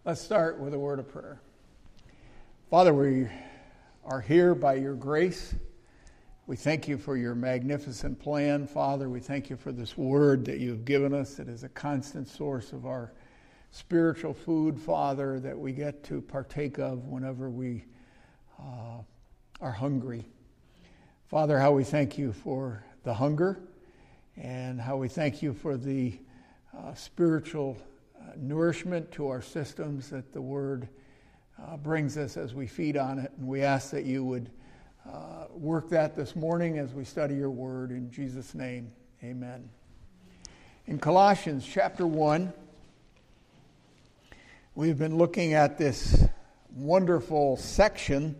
Let's start with a word of prayer. Father, we are here by your grace. We thank you for your magnificent plan. Father, we thank you for this word that you've given us. It is a constant source of our spiritual food, Father, that we get to partake of whenever we are hungry. Father, how we thank you for the hunger and how we thank you for the spiritual nourishment to our systems that the word brings us as we feed on it. And we ask that you would work that this morning as we study your word. In Jesus' name, amen. In Colossians chapter 1, we've been looking at this wonderful section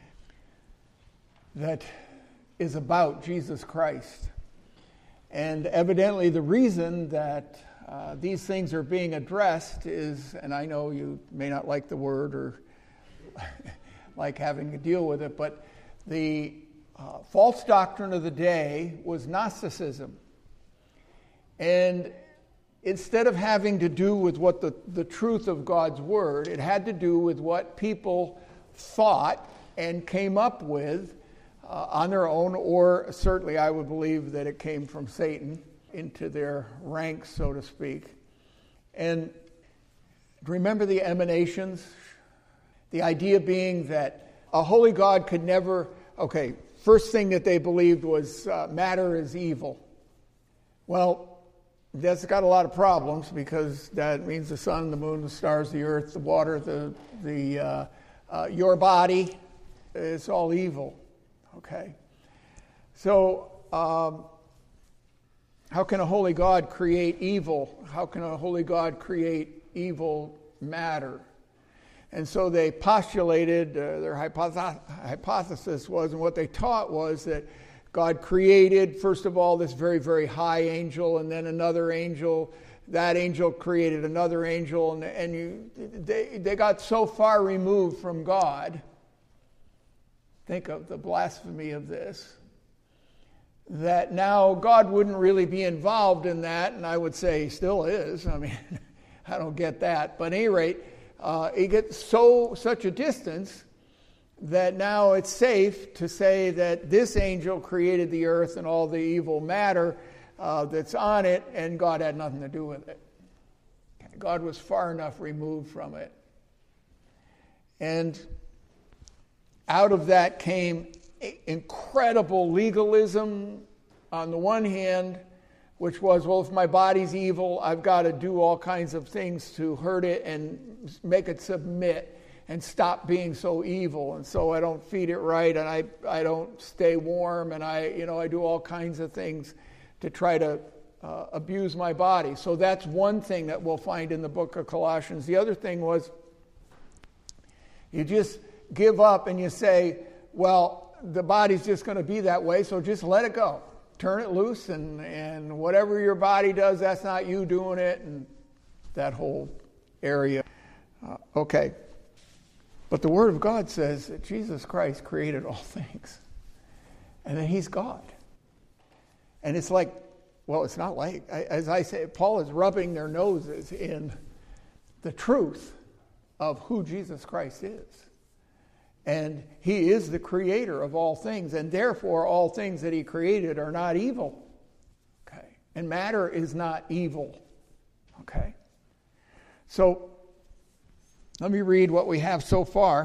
that is about Jesus Christ. And evidently the reason that these things are being addressed is, and I know you may not like the word or like having to deal with it, but the false doctrine of the day was Gnosticism. And instead of having to do with what the truth of God's word, it had to do with what people thought and came up with on their own, or certainly I would believe that it came from Satan into their ranks, so to speak. And remember the emanations? The idea being that a holy God could never, first thing that they believed was matter is evil. Well, that's got a lot of problems because that means the sun, the moon, the stars, the earth, the water, your body, it's all evil. Okay. So, how can a holy God create evil? How can a holy God create evil matter? And so they postulated, their hypothesis was, and what they taught was that God created, first of all, this very, very high angel, and then another angel. That angel created another angel, they got so far removed from God. Think of the blasphemy of this. That now God wouldn't really be involved in that, and I would say he still is. I mean, I don't get that. But at any rate, it gets such a distance that now it's safe to say that this angel created the earth and all the evil matter that's on it, and God had nothing to do with it. God was far enough removed from it. And out of that came incredible legalism on the one hand, which was, well, if my body's evil, I've got to do all kinds of things to hurt it and make it submit and stop being so evil. And so I don't feed it right, and I don't stay warm, and I do all kinds of things to try to abuse my body. So that's one thing that we'll find in the book of Colossians. The other thing was, you just give up and you say, well, the body's just going to be that way, so just let it go. Turn it loose, and whatever your body does, that's not you doing it, and that whole area. Okay. But the Word of God says that Jesus Christ created all things, and that He's God. And it's like, well, it's not like, as I say, Paul is rubbing their noses in the truth of who Jesus Christ is. And he is the creator of all things, and therefore all things that he created are not evil. Okay. And matter is not evil. Okay. So let me read what we have so far.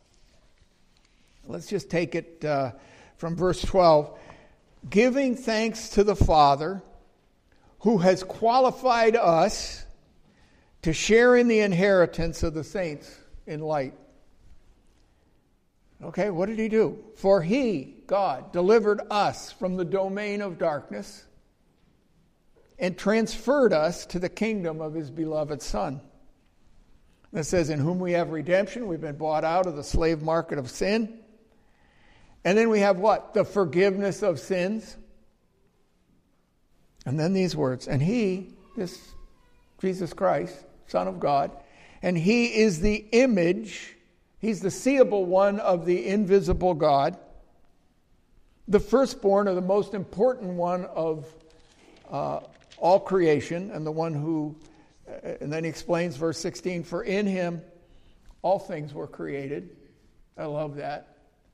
Let's just take it from verse 12. Giving thanks to the Father who has qualified us to share in the inheritance of the saints in light. Okay, what did he do? For he, God, delivered us from the domain of darkness and transferred us to the kingdom of his beloved Son. It says, in whom we have redemption. We've been bought out of the slave market of sin. And then we have what? The forgiveness of sins. And then these words, and he, this Jesus Christ, Son of God, and he is the image, he's the seeable one of the invisible God, the firstborn, or the most important one of all creation, and the one who, and then he explains verse 16, for in him all things were created. I love that.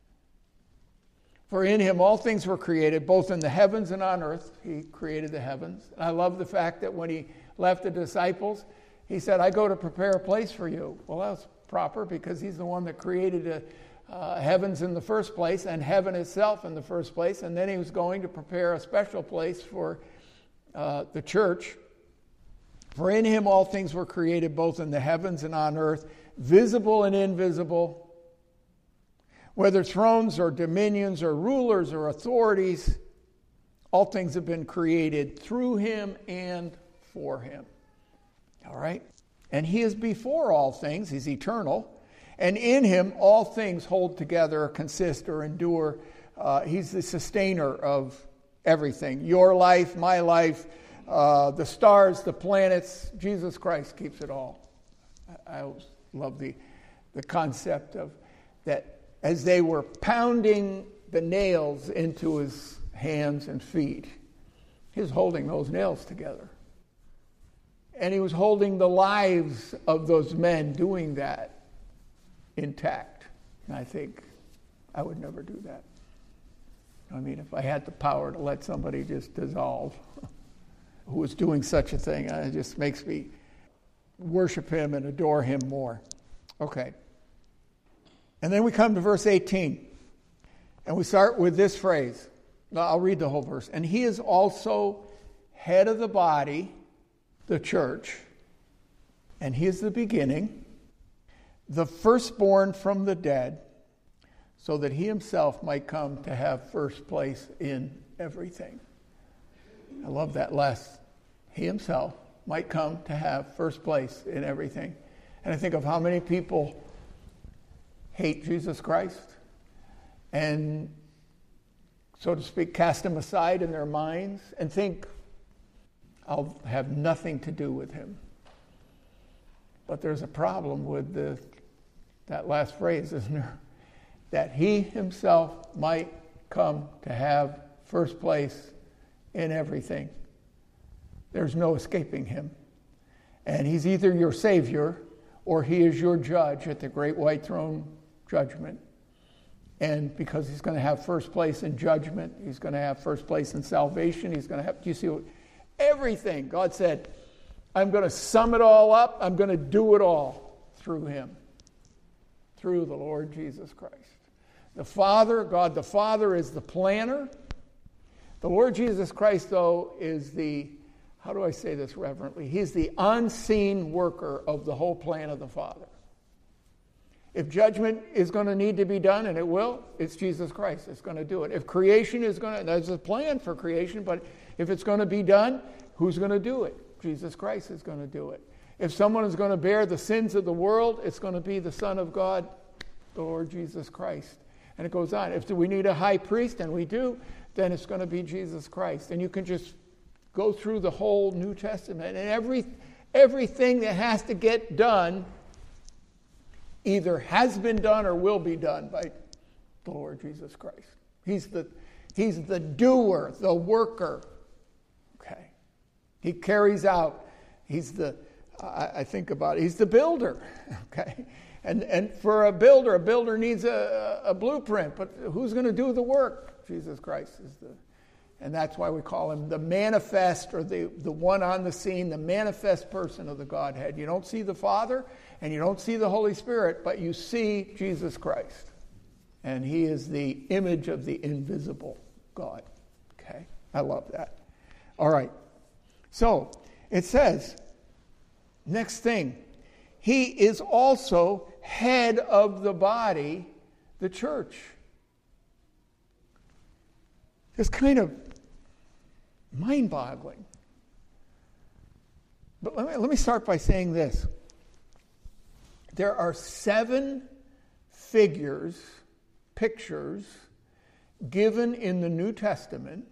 For in him all things were created, both in the heavens and on earth. He created the heavens. And I love the fact that when he left the disciples, he said, I go to prepare a place for you. Well, that's proper because he's the one that created the heavens in the first place and heaven itself in the first place. And then he was going to prepare a special place for the church. For in him all things were created, both in the heavens and on earth, visible and invisible. Whether thrones or dominions or rulers or authorities, all things have been created through him and for him. All right? And he is before all things. He's eternal. And in him all things hold together or consist or endure. He's the sustainer of everything. Your life, my life, the stars, the planets. Jesus Christ keeps it all. I always love the concept of that. As they were pounding the nails into his hands and feet, he was holding those nails together. And he was holding the lives of those men doing that intact. And I think I would never do that. I mean, if I had the power to let somebody just dissolve who was doing such a thing, it just makes me worship him and adore him more. Okay. And then we come to verse 18. And we start with this phrase. I'll read the whole verse. And he is also head of the body, the church. And he is the beginning, the firstborn from the dead, so that he himself might come to have first place in everything. I love that last. He himself might come to have first place in everything. And I think of how many people hate Jesus Christ and, so to speak, cast him aside in their minds and think, I'll have nothing to do with him. But there's a problem with that last phrase, isn't there? That he himself might come to have first place in everything. There's no escaping him. And he's either your Savior or he is your judge at the great white throne judgment. And because he's going to have first place in judgment, he's going to have first place in salvation, he's going to have, do you see what? Everything. God said, I'm going to sum it all up. I'm going to do it all through him. Through the Lord Jesus Christ. The Father, God the Father is the planner. The Lord Jesus Christ, though, is the, how do I say this reverently? He's the unseen worker of the whole plan of the Father. If judgment is going to need to be done, and it will, it's Jesus Christ that's going to do it. If creation is going to, there's a plan for creation, but if it's going to be done, who's going to do it? Jesus Christ is going to do it. If someone is going to bear the sins of the world, it's going to be the Son of God, the Lord Jesus Christ. And it goes on. If we need a high priest, and we do, then it's going to be Jesus Christ. And you can just go through the whole New Testament, and everything that has to get done either has been done or will be done by the Lord Jesus Christ. He's the doer, the worker. Okay. He carries out. He's the, I think about it, he's the builder. Okay. And for a builder needs a blueprint, but who's going to do the work? Jesus Christ is and that's why we call him the manifest, or the one on the scene, the manifest person of the Godhead. You don't see the Father and you don't see the Holy Spirit, but you see Jesus Christ. And he is the image of the invisible God. Okay? I love that. All right. So, it says, next thing, he is also head of the body, the church. It's kind of mind-boggling. But let me start by saying this. There are 7 pictures given in the New Testament,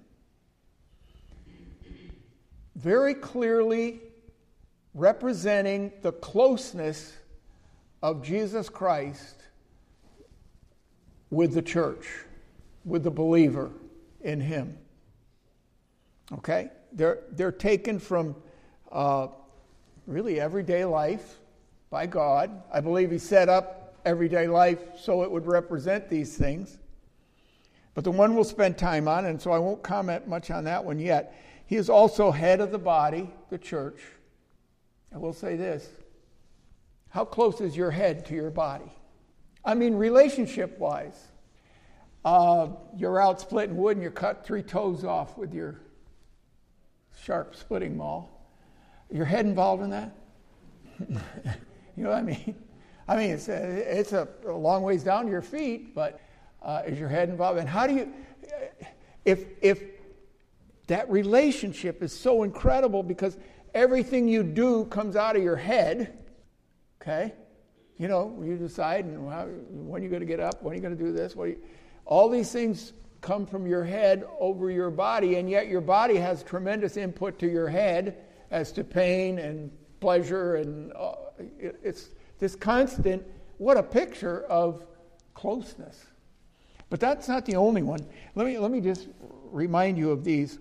very clearly representing the closeness of Jesus Christ with the church, with the believer in him. Okay? They're taken from really everyday life by God. I believe he set up everyday life so it would represent these things. But the one we'll spend time on, and so I won't comment much on that one yet, he is also head of the body, the church. I will say this. How close is your head to your body? I mean, relationship-wise. You're out splitting wood and you cut 3 toes off with your sharp splitting maul. Your head involved in that? You know what I mean? I mean, it's a long ways down to your feet, but is your head involved? And how do you, if that relationship is so incredible because everything you do comes out of your head, okay? You know, you decide when you're going to get up, when you're going to do this, all these things come from your head over your body, and yet your body has tremendous input to your head as to pain and pleasure, and it's this constant, what a picture of closeness. But that's not the only one. Let me just remind you of these.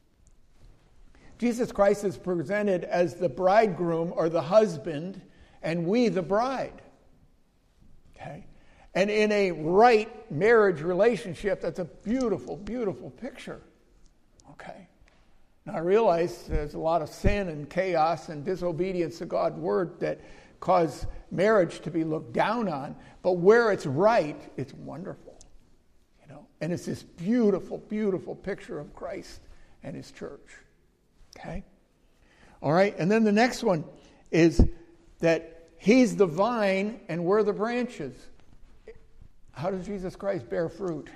Jesus Christ is presented as the bridegroom or the husband, and we the bride. Okay? And in a right marriage relationship, that's a beautiful, beautiful picture. Okay? Now I realize there's a lot of sin and chaos and disobedience to God's word that cause marriage to be looked down on, but where it's right, it's wonderful. You know, and it's this beautiful, beautiful picture of Christ and his church. Okay? All right, and then the next one is that he's the vine and we're the branches. How does Jesus Christ bear fruit?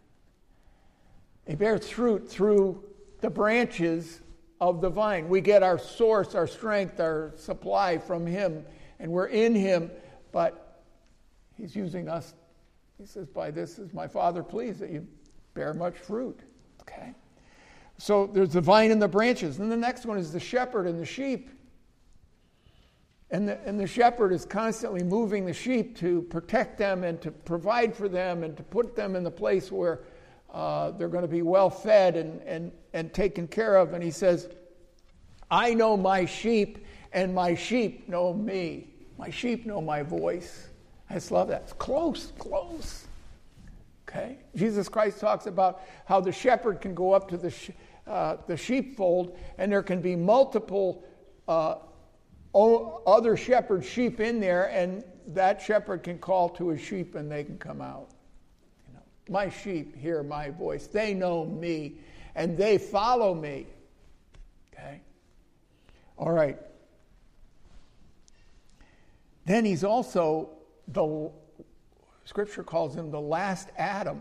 He bears fruit through the branches of the vine. We get our source, our strength, our supply from him, and we're in him, but he's using us. He says, by this is my Father pleased that you bear much fruit. Okay? So there's the vine and the branches. And the next one is the shepherd and the sheep. And the shepherd is constantly moving the sheep to protect them and to provide for them and to put them in the place where they're going to be well fed and taken care of. And he says, I know my sheep and my sheep know me. My sheep know my voice. I just love that. It's close. Okay? Jesus Christ talks about how the shepherd can go up to the sheepfold and there can be multiple other shepherd sheep in there, and that shepherd can call to his sheep and they can come out. You know, my sheep hear my voice. They know me and they follow me. Okay? All right. Then he's also, the Scripture calls him the last Adam,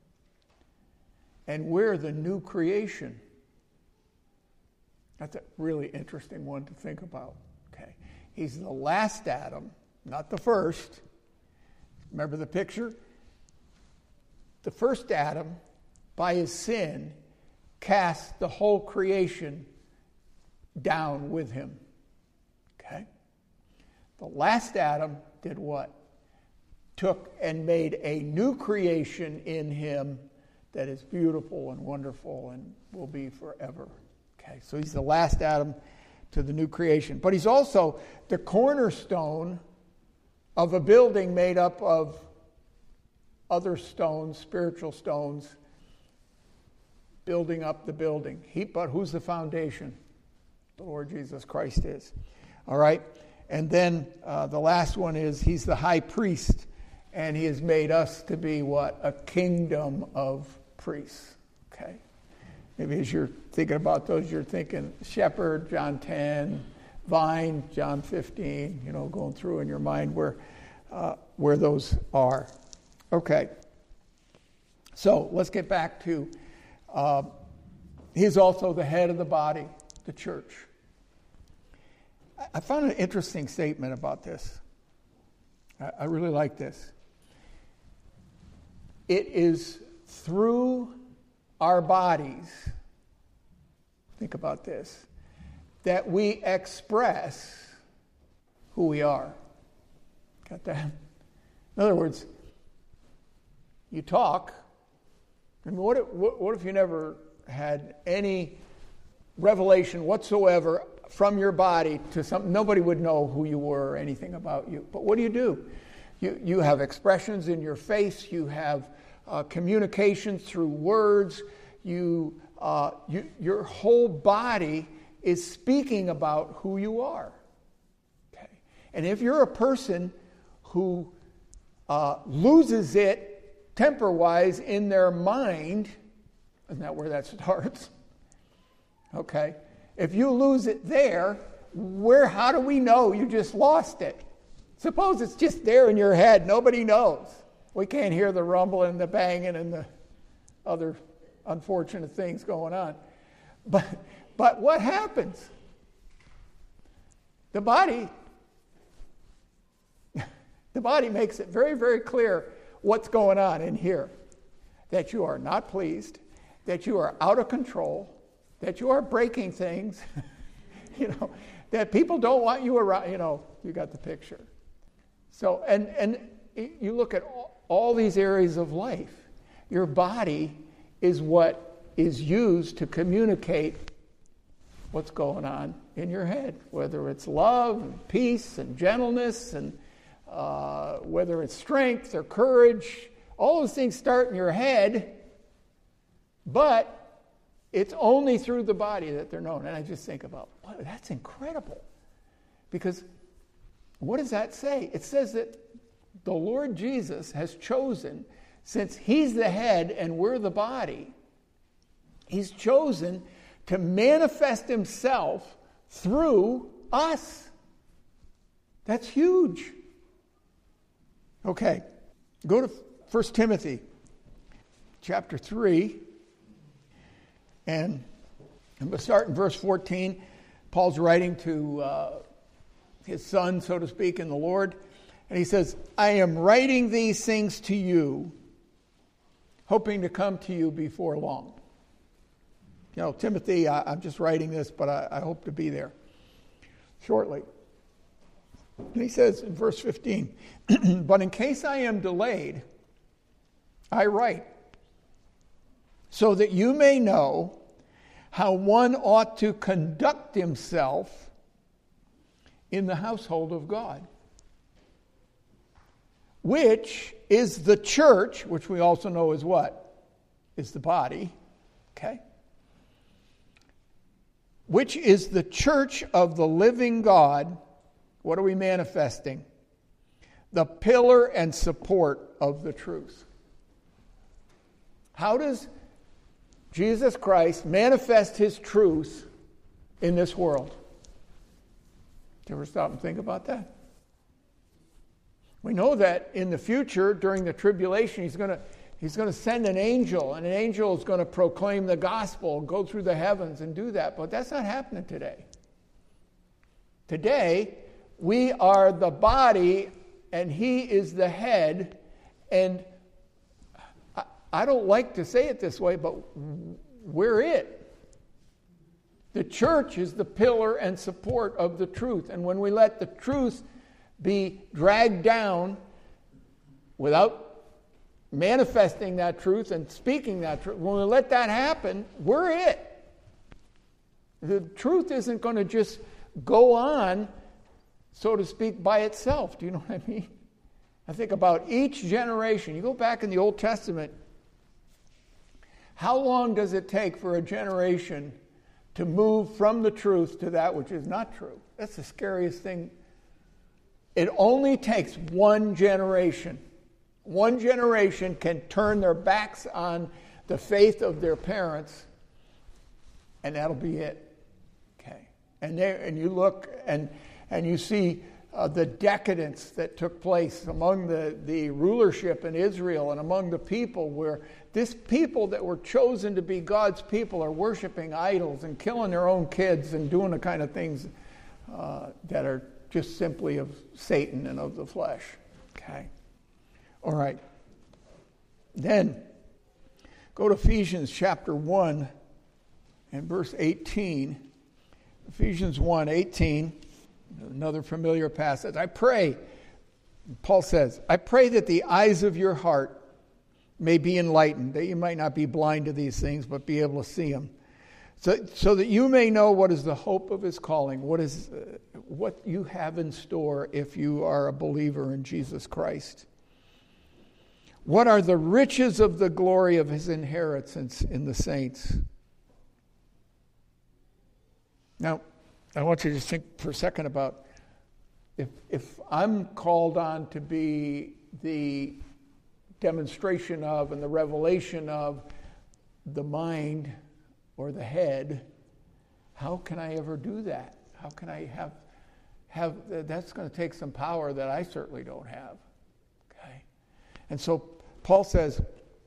and we're the new creation. That's a really interesting one to think about. Okay, he's the last Adam, not the first. Remember the picture? The first Adam, by his sin, cast the whole creation down with him. Okay? The last Adam did what? Took and made a new creation in him that is beautiful and wonderful and will be forever. Okay, so he's the last Adam to the new creation. But he's also the cornerstone of a building made up of other stones, spiritual stones, building up the building. But who's the foundation? The Lord Jesus Christ is. All right? And then the last one is he's the high priest, and he has made us to be what? A kingdom of priests. Okay? Maybe as you're thinking about those, you're thinking shepherd, John 10, vine, John 15, going through in your mind where those are. Okay. So let's get back to, he's also the head of the body, the church. I found an interesting statement about this. I really like this. It is through our bodies, think about this, that we express who we are. Got that? In other words, you talk, and what if you never had any revelation whatsoever from your body to something. Nobody would know who you were or anything about you. But what do? You have expressions in your face. You have communications through words. Your whole body is speaking about who you are. Okay? And if you're a person who loses it temper-wise in their mind, isn't that where that starts? Okay. If you lose it there, how do we know you just lost it? Suppose it's just there in your head. Nobody knows. We can't hear the rumbling and the banging and the other unfortunate things going on. But what happens? The body makes it very, very clear what's going on in here. That you are not pleased, that you are out of control, that you are breaking things, that people don't want you around, you got the picture. So, and you look at all these areas of life. Your body is what is used to communicate what's going on in your head, whether it's love and peace and gentleness and whether it's strength or courage. All those things start in your head, but it's only through the body that they're known. And I just think about, wow, that's incredible. Because what does that say? It says that the Lord Jesus has chosen, since he's the head and we're the body, he's chosen to manifest himself through us. That's huge. Okay, go to 1 Timothy chapter 3. And I'm going to start in verse 14. Paul's writing to his son, so to speak, in the Lord. And he says, I am writing these things to you, hoping to come to you before long. Timothy, I'm just writing this, but I hope to be there shortly. And he says in verse 15, but in case I am delayed, I write, so that you may know how one ought to conduct himself in the household of God, which is the church, which we also know is what? Is the body, okay? Which is the church of the living God. What are we manifesting? The pillar and support of the truth. How does Jesus Christ manifest his truth in this world? Did you ever stop and think about that? We know that in the future, during the tribulation, he's going to send an angel, and an angel is going to proclaim the gospel, go through the heavens and do that. But that's not happening today. Today, we are the body, and he is the head, and I don't like to say it this way, but we're it. The church is the pillar and support of the truth. And when we let the truth be dragged down without manifesting that truth and speaking that truth, when we let that happen, we're it. The truth isn't going to just go on, so to speak, by itself. Do you know what I mean? I think about each generation. You go back in the Old Testament, how long does it take for a generation to move from the truth to that which is not true? That's the scariest thing. It only takes one generation. One generation can turn their backs on the faith of their parents, and that'll be it. Okay. And you look and you see the decadence that took place among the rulership in Israel and among the people, where this people that were chosen to be God's people are worshiping idols and killing their own kids and doing the kind of things that are just simply of Satan and of the flesh. Okay. All right. Then go to Ephesians chapter 1 and verse 18. Ephesians 1:18. Another familiar passage. I pray, Paul says, I pray that the eyes of your heart may be enlightened, that you might not be blind to these things, but be able to see them, So that you may know what is the hope of his calling, what you have in store if you are a believer in Jesus Christ. What are the riches of the glory of his inheritance in the saints? Now, I want you to think for a second about if I'm called on to be the demonstration of and the revelation of the mind or the head, how can I ever do that? How can I have that's going to take some power that I certainly don't have. Okay? And so Paul says,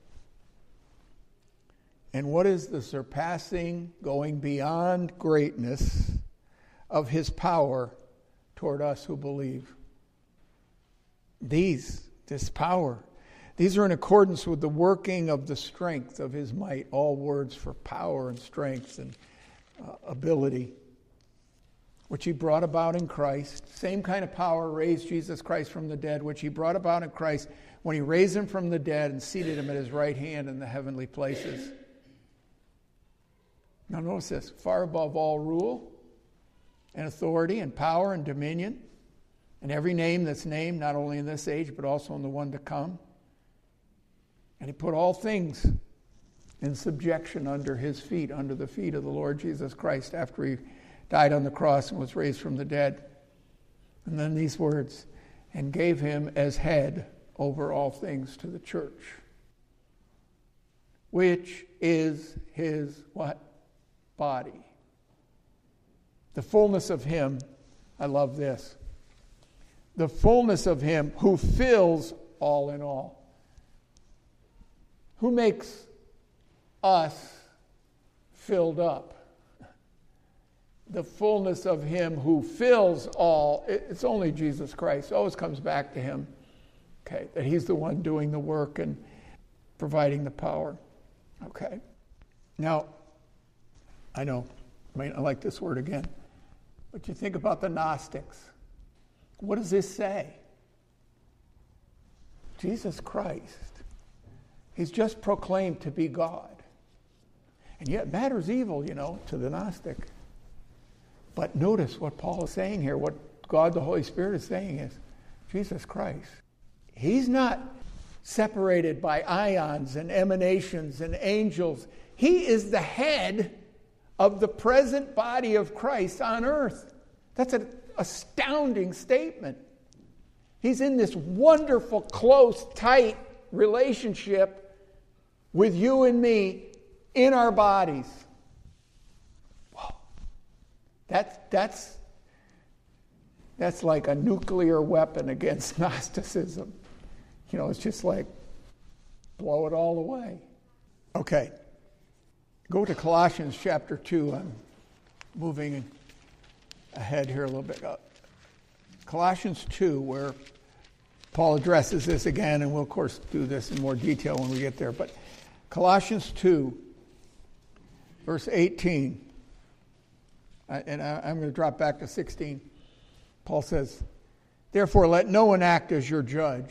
and what is the surpassing, going beyond greatness of his power toward us who believe? This power, these are in accordance with the working of the strength of his might. All words for power and strength and ability, which he brought about in Christ. Same kind of power raised Jesus Christ from the dead, which he brought about in Christ when he raised him from the dead and seated him at his right hand in the heavenly places. Now notice this, far above all rule and authority and power and dominion and every name that's named, not only in this age but also in the one to come. And he put all things in subjection under his feet, under the feet of the Lord Jesus Christ after he died on the cross and was raised from the dead. And then these words, and gave him as head over all things to the church, which is his what? Body. The fullness of him, I love this, the fullness of him who fills all in all. Who makes us filled up? The fullness of him who fills all. It's only Jesus Christ. It always comes back to him. Okay, that he's the one doing the work and providing the power. Okay. Now, I know, I like this word again, but you think about the Gnostics. What does this say? Jesus Christ. He's just proclaimed to be God. And yet matters evil, to the Gnostic. But notice what Paul is saying here, what God the Holy Spirit is saying is, Jesus Christ, he's not separated by ions and emanations and angels. He is the head of the present body of Christ on earth. That's an astounding statement. He's in this wonderful, close, tight relationship with you and me in our bodies. Whoa. That's like a nuclear weapon against Gnosticism. It's just like blow it all away. Okay. Go to Colossians chapter 2. I'm moving ahead here a little bit. Colossians 2, where Paul addresses this again, and we'll, of course, do this in more detail when we get there. But Colossians 2, verse 18, and I'm going to drop back to 16. Paul says, therefore, let no one act as your judge.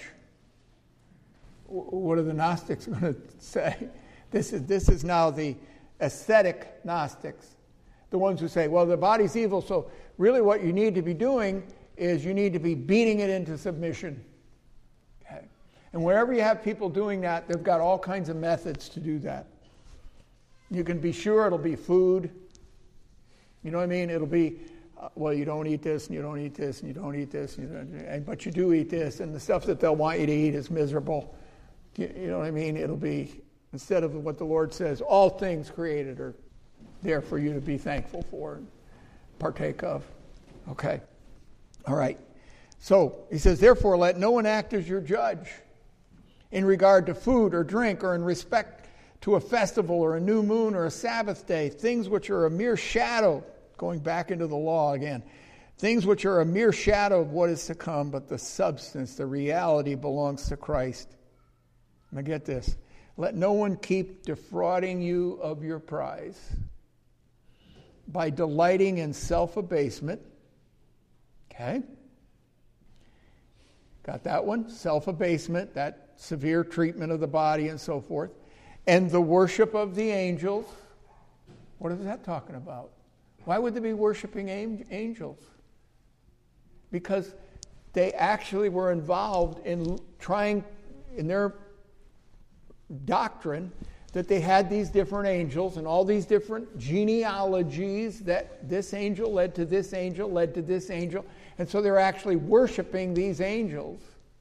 What are the Gnostics going to say? This is now the ascetic Gnostics, the ones who say, well, the body's evil, so really what you need to be doing is you need to be beating it into submission. Okay. And wherever you have people doing that, they've got all kinds of methods to do that. You can be sure it'll be food. You know what I mean? It'll be, well, you don't eat this, and you don't eat this, and you don't eat this, but you do eat this, and the stuff that they'll want you to eat is miserable. You know what I mean? It'll be, instead of what the Lord says, all things created are there for you to be thankful for and partake of. Okay. All right. So he says, therefore, let no one act as your judge in regard to food or drink or in respect to a festival or a new moon or a Sabbath day, things which are a mere shadow, going back into the law again, things which are a mere shadow of what is to come, but the substance, the reality belongs to Christ. Now get this. Let no one keep defrauding you of your prize by delighting in self-abasement. Okay? Got that one? Self-abasement, that severe treatment of the body and so forth. And the worship of the angels. What is that talking about? Why would they be worshiping angels? Because they actually were involved in trying, in their doctrine, that they had these different angels and all these different genealogies, that this angel led to this angel, led to this angel. And so they're actually worshiping these angels.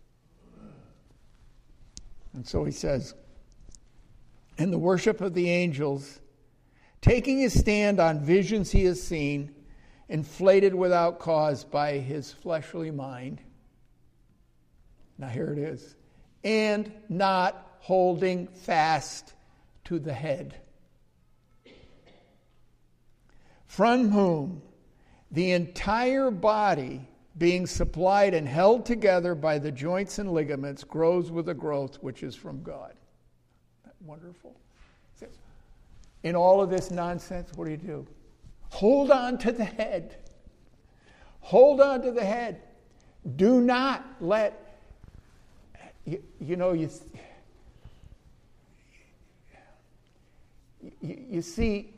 And so he says, in the worship of the angels, taking his stand on visions he has seen, inflated without cause by his fleshly mind. Now here it is. And not holding fast to the head, from whom the entire body, being supplied and held together by the joints and ligaments, grows with a growth which is from God. Isn't that wonderful? In all of this nonsense, what do? Hold on to the head. Hold on to the head. Do not let, you see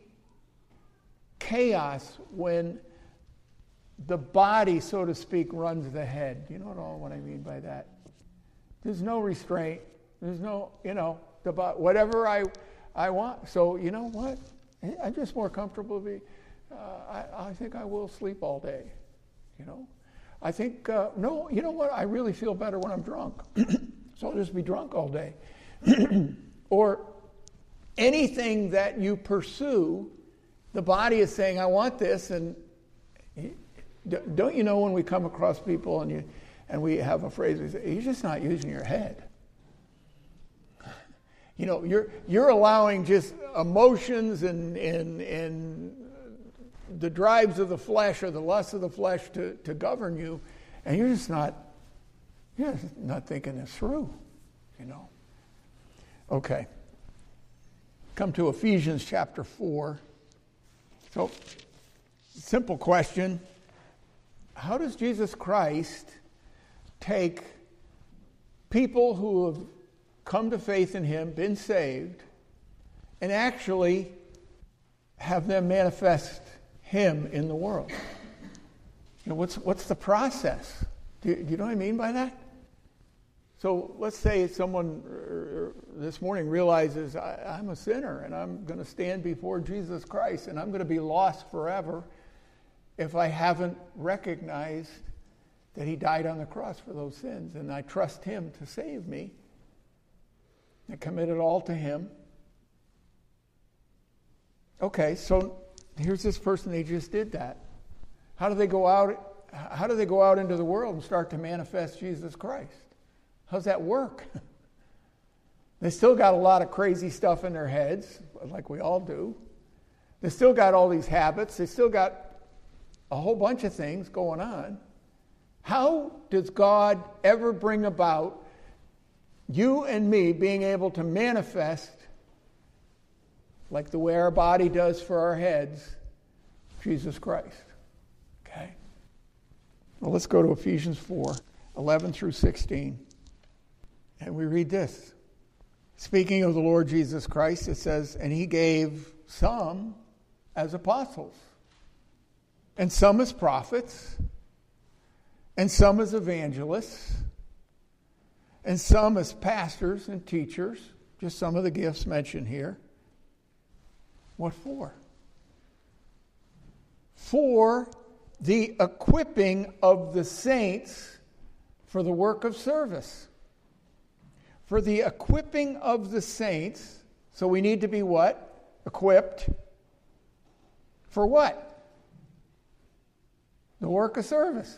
chaos when the body, so to speak, runs the head. You know what I mean by that? There's no restraint. There's no, whatever I want. So, you know what? I'm just more comfortable to be, I think I will sleep all day. I think, no, you know what? I really feel better when I'm drunk. So I'll just be drunk all day. Or anything that you pursue, the body is saying, I want this. And don't you know when we come across people and we have a phrase, we say, you're just not using your head. You're allowing just emotions and the drives of the flesh or the lusts of the flesh to govern you, and you're just not thinking this through, Okay. Come to Ephesians chapter 4. So, simple question. How does Jesus Christ take people who have come to faith in him, been saved, and actually have them manifest him in the world? What's the process? Do you know what I mean by that? So let's say someone this morning realizes I'm a sinner and I'm going to stand before Jesus Christ and I'm going to be lost forever if I haven't recognized that he died on the cross for those sins, and I trust him to save me. I commit it all to him. Okay, so here's this person, they just did that. How do they go out into the world and start to manifest Jesus Christ? How's that work? They still got a lot of crazy stuff in their heads, like we all do. They still got all these habits. They still got a whole bunch of things going on. How does God ever bring about you and me being able to manifest, like the way our body does for our heads, Jesus Christ? Okay? Well, let's go to Ephesians 4, 11 through 16. And we read this. Speaking of the Lord Jesus Christ, it says, and he gave some as apostles, and some as prophets, and some as evangelists, and some as pastors and teachers, just some of the gifts mentioned here. What for? For the equipping of the saints for the work of service. For the equipping of the saints, so we need to be what? Equipped. For what? The work of service.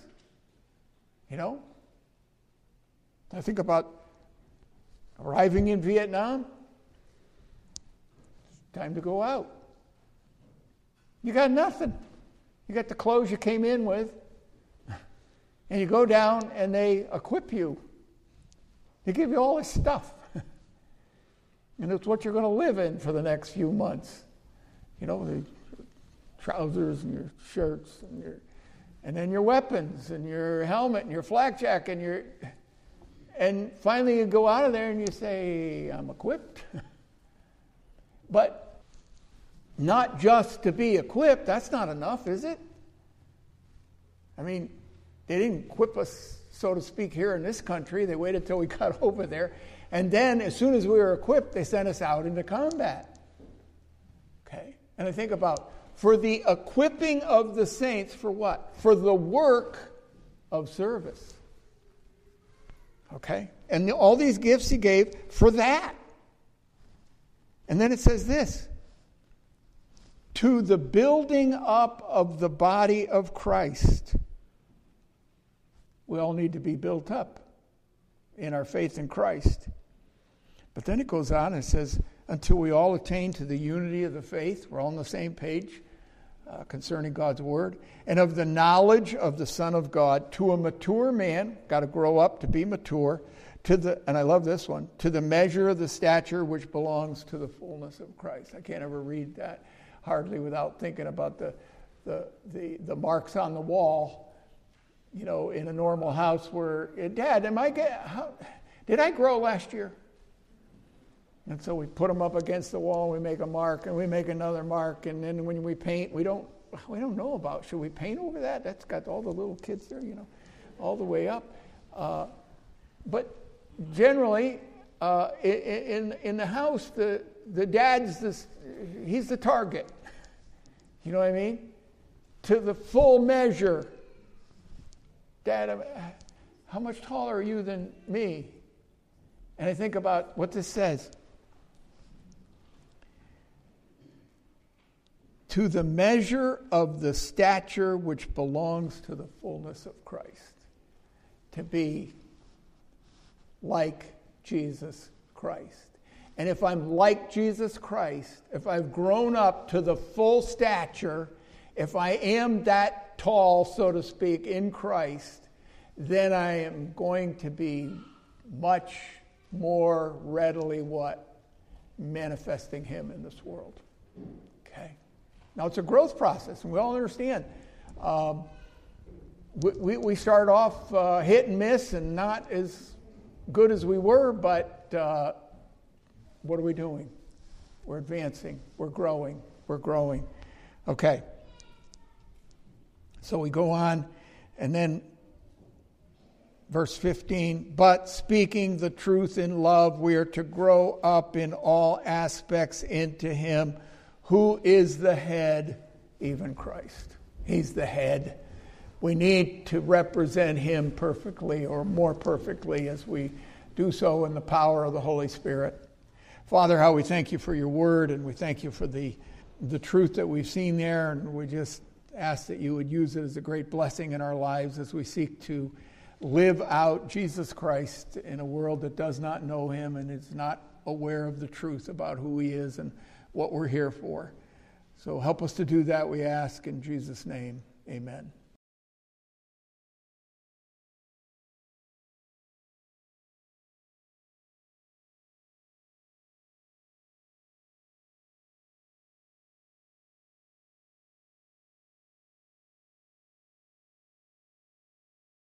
I think about arriving in Vietnam. Time to go out. You got nothing. You got the clothes you came in with. And you go down and they equip you. They give you all this stuff. And it's what you're going to live in for the next few months. The trousers and your shirts and then your weapons and your helmet and your flak jacket and finally you go out of there and you say, I'm equipped. But not just to be equipped. That's not enough, is it? I mean, they didn't equip us, so to speak, here in this country. They waited till we got over there. And then, as soon as we were equipped, they sent us out into combat. Okay? And I think about, for the equipping of the saints, for what? For the work of service. Okay? And all these gifts he gave for that. And then it says this, to the building up of the body of Christ. We all need to be built up in our faith in Christ. But then it goes on and says, until we all attain to the unity of the faith, we're all on the same page concerning God's word, and of the knowledge of the Son of God, to a mature man, got to grow up to be mature, and I love this one, to the measure of the stature which belongs to the fullness of Christ. I can't ever read that hardly without thinking about the marks on the wall, in a normal house where, Dad, did I grow last year? And so we put them up against the wall, and we make a mark, and we make another mark, and then when we paint, we don't know about, should we paint over that? That's got all the little kids there, all the way up. But generally, in the house, the dad's he's the target. You know what I mean? To the full measure. Dad, how much taller are you than me? And I think about what this says. To the measure of the stature which belongs to the fullness of Christ. To be like Jesus Christ. And if I'm like Jesus Christ, if I've grown up to the full stature, if I am that tall, so to speak, in Christ, then I am going to be much more readily what? Manifesting him in this world. Okay? Now, it's a growth process, and we all understand. We start off hit and miss and not as good as we were, but what are we doing? We're advancing. We're growing. We're growing. Okay. So we go on, and then verse 15, but speaking the truth in love, we are to grow up in all aspects into him who is the head, even Christ. He's the head. We need to represent him perfectly, or more perfectly, as we do so in the power of the Holy Spirit. Father, how we thank you for your word, and we thank you for the truth that we've seen there, and we just ask that you would use it as a great blessing in our lives as we seek to live out Jesus Christ in a world that does not know him and is not aware of the truth about who he is and what we're here for. So help us to do that, we ask in Jesus' name. Amen.